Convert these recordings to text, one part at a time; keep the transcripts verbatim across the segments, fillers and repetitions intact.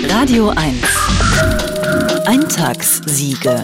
Radio eins. Eintagssiege.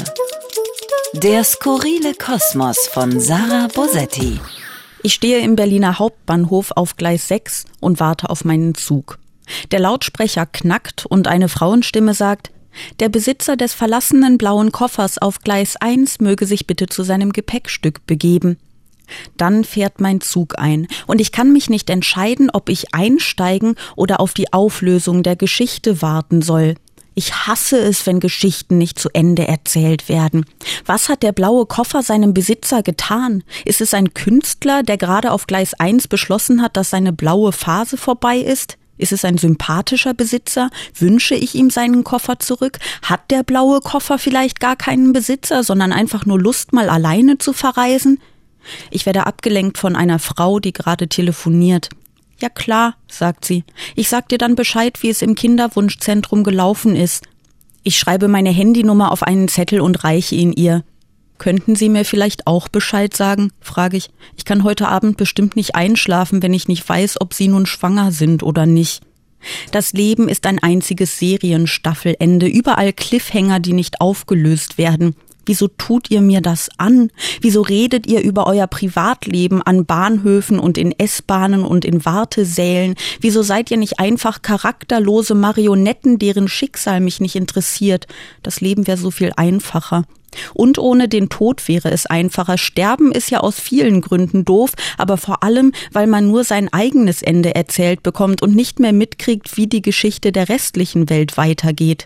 Der skurrile Kosmos von Sarah Bosetti. Ich stehe im Berliner Hauptbahnhof auf Gleis sechs und warte auf meinen Zug. Der Lautsprecher knackt und eine Frauenstimme sagt: Der Besitzer des verlassenen blauen Koffers auf Gleis eins möge sich bitte zu seinem Gepäckstück begeben. Dann fährt mein Zug ein und ich kann mich nicht entscheiden, ob ich einsteigen oder auf die Auflösung der Geschichte warten soll. Ich hasse es, wenn Geschichten nicht zu Ende erzählt werden. Was hat der blaue Koffer seinem Besitzer getan? Ist es ein Künstler, der gerade auf Gleis eins beschlossen hat, dass seine blaue Phase vorbei ist? Ist es ein sympathischer Besitzer? Wünsche ich ihm seinen Koffer zurück? Hat der blaue Koffer vielleicht gar keinen Besitzer, sondern einfach nur Lust, mal alleine zu verreisen? Ich werde abgelenkt von einer Frau, die gerade telefoniert. Ja klar, sagt sie. Ich sag dir dann Bescheid, wie es im Kinderwunschzentrum gelaufen ist. Ich schreibe meine Handynummer auf einen Zettel und reiche ihn ihr. Könnten Sie mir vielleicht auch Bescheid sagen? Frage ich. Ich kann heute Abend bestimmt nicht einschlafen, wenn ich nicht weiß, ob Sie nun schwanger sind oder nicht. Das Leben ist ein einziges Serienstaffelende, überall Cliffhanger, die nicht aufgelöst werden. Wieso tut ihr mir das an? Wieso redet ihr über euer Privatleben an Bahnhöfen und in S-Bahnen und in Wartesälen? Wieso seid ihr nicht einfach charakterlose Marionetten, deren Schicksal mich nicht interessiert? Das Leben wäre so viel einfacher. Und ohne den Tod wäre es einfacher. Sterben ist ja aus vielen Gründen doof, aber vor allem, weil man nur sein eigenes Ende erzählt bekommt und nicht mehr mitkriegt, wie die Geschichte der restlichen Welt weitergeht.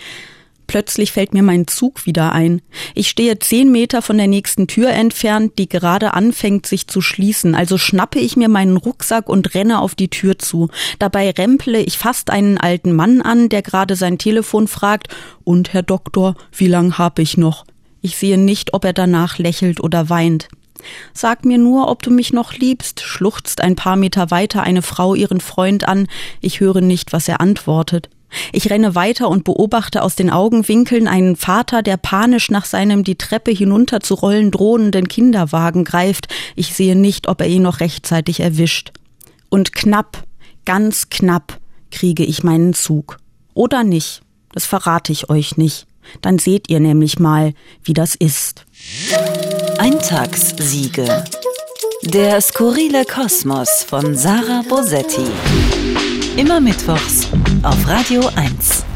Plötzlich fällt mir mein Zug wieder ein. Ich stehe zehn Meter von der nächsten Tür entfernt, die gerade anfängt, sich zu schließen. Also schnappe ich mir meinen Rucksack und renne auf die Tür zu. Dabei remple ich fast einen alten Mann an, der gerade sein Telefon fragt: Und, Herr Doktor, wie lang habe ich noch? Ich sehe nicht, ob er danach lächelt oder weint. Sag mir nur, ob du mich noch liebst, schluchzt ein paar Meter weiter eine Frau ihren Freund an. Ich höre nicht, was er antwortet. Ich renne weiter und beobachte aus den Augenwinkeln einen Vater, der panisch nach seinem die Treppe hinunter zu rollen drohenden Kinderwagen greift. Ich sehe nicht, ob er ihn noch rechtzeitig erwischt. Und knapp, ganz knapp, kriege ich meinen Zug. Oder nicht, das verrate ich euch nicht. Dann seht ihr nämlich mal, wie das ist. Eintagssiege. Der skurrile Kosmos von Sarah Bosetti. Immer mittwochs auf Radio eins.